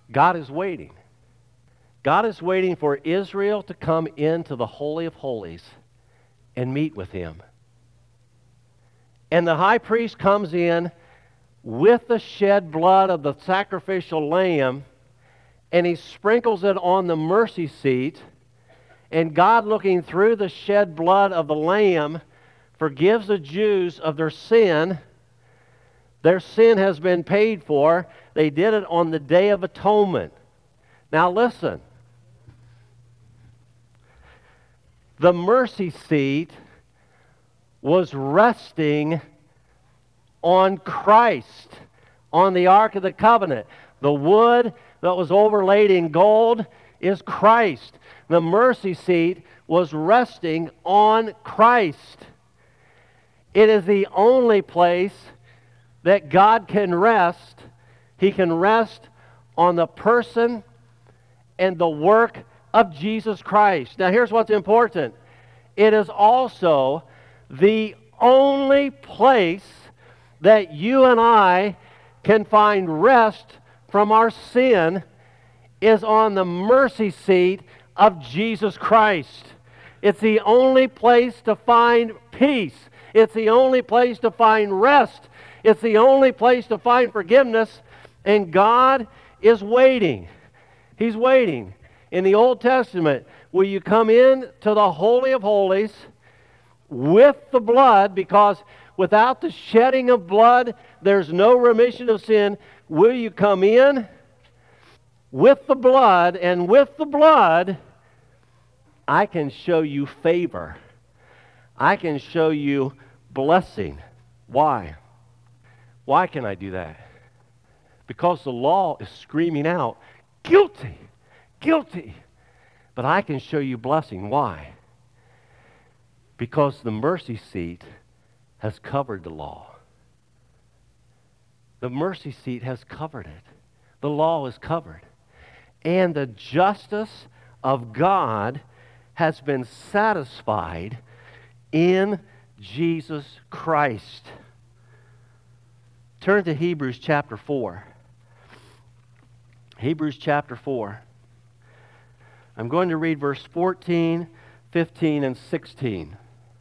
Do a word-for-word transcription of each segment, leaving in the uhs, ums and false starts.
God is waiting. God is waiting for Israel to come into the Holy of Holies and meet with Him. And the high priest comes in with the shed blood of the sacrificial lamb, and he sprinkles it on the mercy seat, and God, looking through the shed blood of the lamb, forgives the Jews of their sin. Their sin has been paid for. They did it on the Day of Atonement. Now listen. The mercy seat was resting on Christ, on the Ark of the Covenant. The wood that was overlaid in gold is Christ. The mercy seat was resting on Christ. It is the only place that God can rest. He can rest on the person and the work of Jesus Christ. Now here's what's important. It is also the only place that you and I can find rest from our sin is on the mercy seat of Jesus Christ. It's the only place to find peace. It's the only place to find rest. It's the only place to find forgiveness. And God is waiting. He's waiting. In the Old Testament, will you come in to the Holy of Holies with the blood, because without the shedding of blood, there's no remission of sin. Will you come in with the blood, and with the blood, I can show you favor. I can show you blessing. Why? Why can I do that? Because the law is screaming out, guilty, guilty. But I can show you blessing. Why? Because the mercy seat has covered the law. The mercy seat has covered it. The law is covered. And the justice of God has been satisfied in Jesus Christ. Turn to Hebrews chapter four. Hebrews chapter four. I'm going to read verse fourteen, fifteen, and sixteen.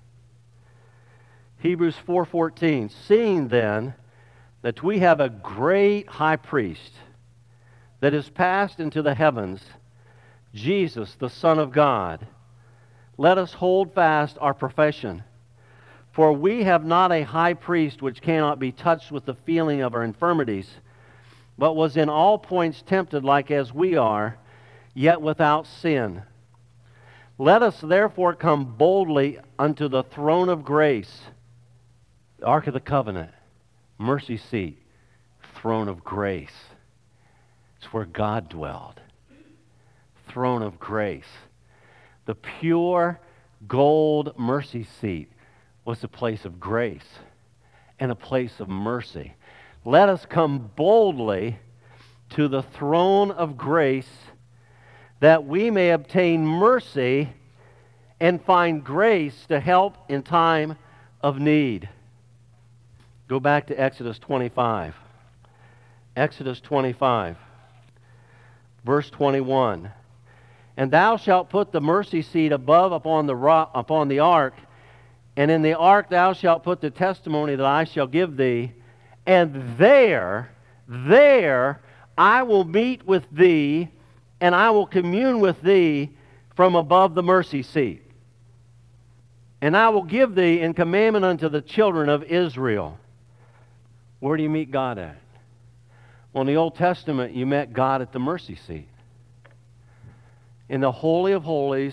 Hebrews four fourteen. Seeing then that we have a great high priest that is passed into the heavens, Jesus, the Son of God, let us hold fast our profession. For we have not a high priest which cannot be touched with the feeling of our infirmities, but was in all points tempted like as we are, yet without sin. Let us therefore come boldly unto the throne of grace, the Ark of the Covenant, mercy seat, throne of grace. It's where God dwelled. Throne of grace. The pure gold mercy seat was a place of grace and a place of mercy. Let us come boldly to the throne of grace that we may obtain mercy and find grace to help in time of need. Go back to Exodus twenty-five. Exodus twenty-five, verse twenty-one. And thou shalt put the mercy seat above upon the rock, upon the ark, and in the ark thou shalt put the testimony that I shall give thee, and there, there I will meet with thee, and I will commune with thee from above the mercy seat. And I will give thee in commandment unto the children of Israel. Where do you meet God at? Well, in the Old Testament, you met God at the mercy seat. In the Holy of Holies,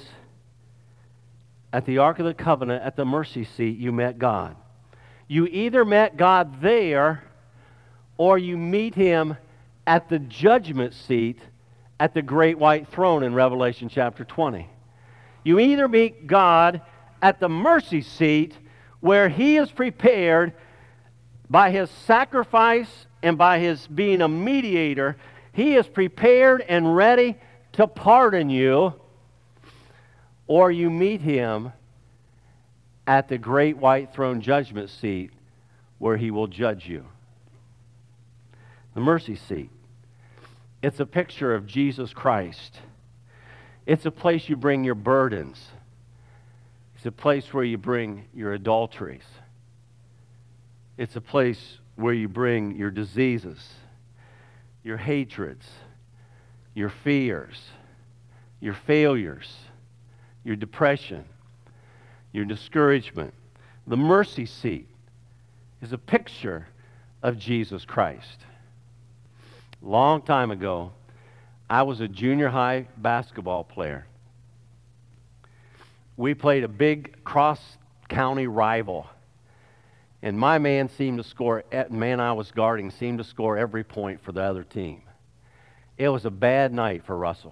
at the Ark of the Covenant, at the mercy seat, you met God. You either met God there, or you meet Him at the judgment seat at the great white throne in Revelation chapter twenty. You either meet God at the mercy seat, where He is prepared by His sacrifice and by His being a mediator. He is prepared and ready to pardon you, or you meet Him at the great white throne judgment seat, where He will judge you. The mercy seat. It's a picture of Jesus Christ. It's a place you bring your burdens. It's a place where you bring your adulteries. It's a place where you bring your diseases, your hatreds, your fears, your failures, your depression, your discouragement. The mercy seat is a picture of Jesus Christ. Long time ago, I was a junior high basketball player. We played a big cross-county rival, and my man seemed to score, man I was guarding seemed to score every point for the other team. It was a bad night for Russell.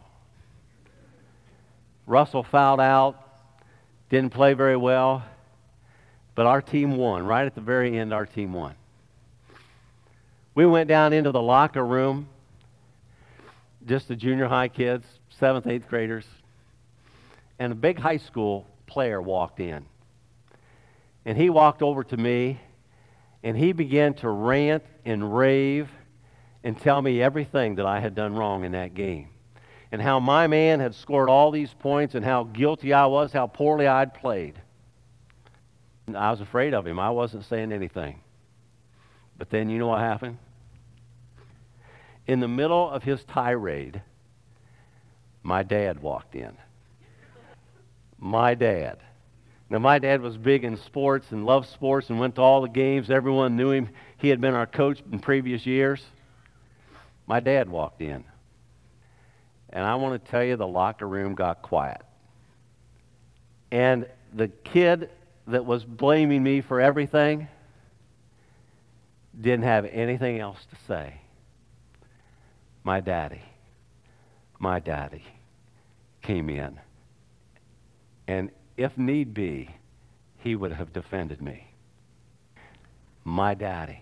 Russell fouled out, didn't play very well, but our team won. Right at the very end, our team won. We went down into the locker room, just the junior high kids, seventh, eighth graders, and a big high school player walked in. And he walked over to me, and he began to rant and rave and tell me everything that I had done wrong in that game, and how my man had scored all these points, and how guilty I was, how poorly I'd played. And I was afraid of him. I wasn't saying anything. But then you know what happened? In the middle of his tirade, my dad walked in. My dad. Now, my dad was big in sports and loved sports and went to all the games. Everyone knew him. He had been our coach in previous years. My dad walked in. And I want to tell you, the locker room got quiet. And the kid that was blaming me for everything didn't have anything else to say. My daddy, my daddy came in. And if need be, he would have defended me. My daddy.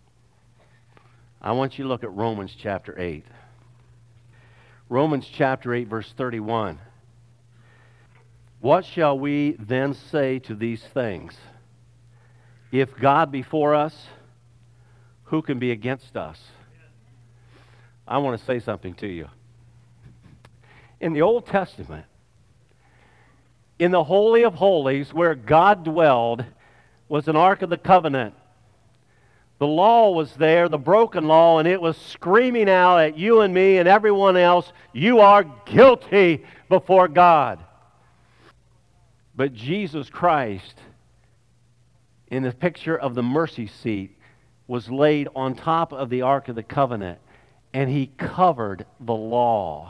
I want you to look at Romans chapter eight. Romans chapter eight, verse thirty-one. What shall we then say to these things? If God be for us, who can be against us? I want to say something to you. In the Old Testament, in the Holy of Holies, where God dwelled, was an Ark of the Covenant. The law was there, the broken law, and it was screaming out at you and me and everyone else, you are guilty before God. But Jesus Christ, in the picture of the mercy seat, was laid on top of the Ark of the Covenant, and he covered the law.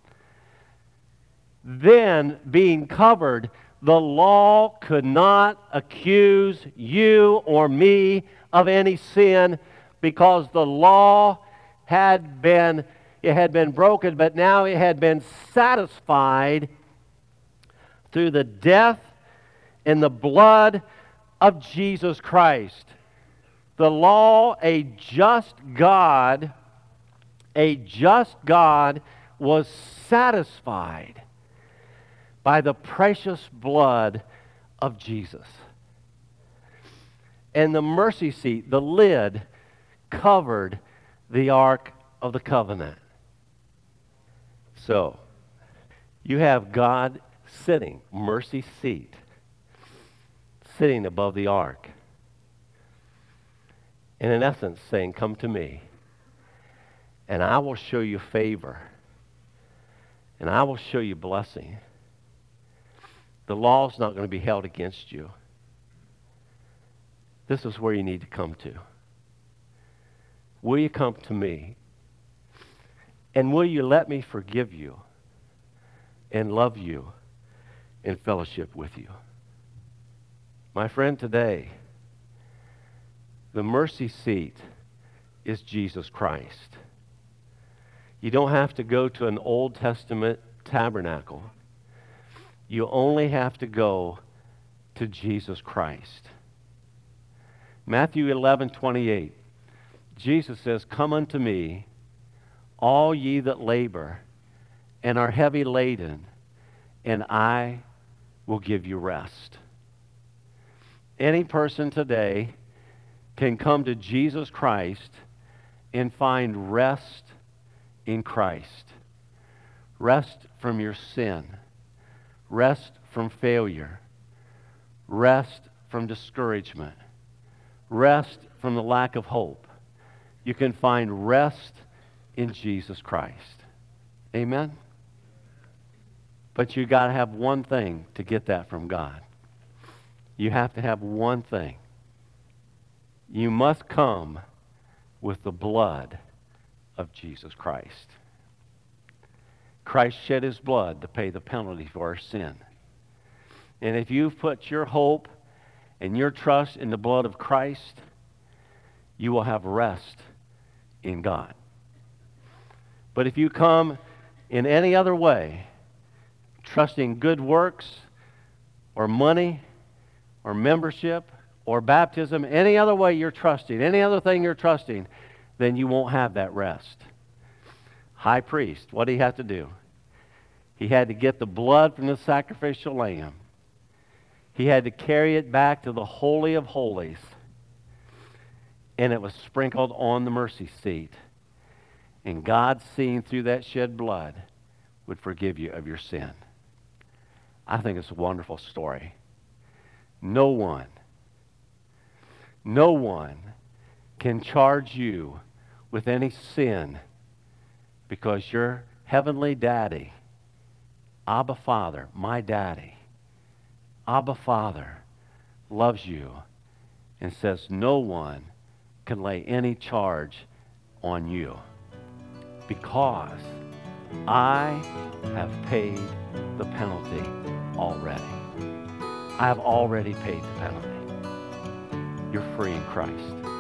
Then, being covered, the law could not accuse you or me of any sin, because the law had been, it had been broken, but now it had been satisfied through the death and the blood of Jesus Christ. The law, a just God, a just God was satisfied by the precious blood of Jesus. And the mercy seat, the lid, covered the Ark of the Covenant. So, you have God sitting, mercy seat, sitting above the Ark. And in essence saying, come to me, and I will show you favor, and I will show you blessing. The law's not going to be held against you. This is where you need to come to. Will you come to me? And will you let me forgive you and love you and fellowship with you? My friend, today, the mercy seat is Jesus Christ. You don't have to go to an Old Testament tabernacle. You only have to go to Jesus Christ. Matthew eleven twenty-eight. Jesus says, come unto me, all ye that labor and are heavy laden, and I will give you rest. Any person today can come to Jesus Christ and find rest in Christ. Rest from your sin. Rest from failure. Rest from discouragement. Rest from the lack of hope. You can find rest in Jesus Christ. Amen? But you got to have one thing to get that from God. You have to have one thing. You must come with the blood of Jesus Christ. Christ shed his blood to pay the penalty for our sin. And if you've put your hope and your trust in the blood of Christ, you will have rest in God. But if you come in any other way, trusting good works or money or membership or baptism, any other way you're trusting, any other thing you're trusting, then you won't have that rest. High priest, what did he have to do? He had to get the blood from the sacrificial lamb. He had to carry it back to the Holy of Holies, and it was sprinkled on the mercy seat. And God, seeing through that shed blood, would forgive you of your sin. I think it's a wonderful story. No one, no one can charge you with any sin because your heavenly daddy, Abba Father, my daddy, Abba Father loves you and says no one can lay any charge on you because I have paid the penalty already. I have already paid the penalty. You're free in Christ.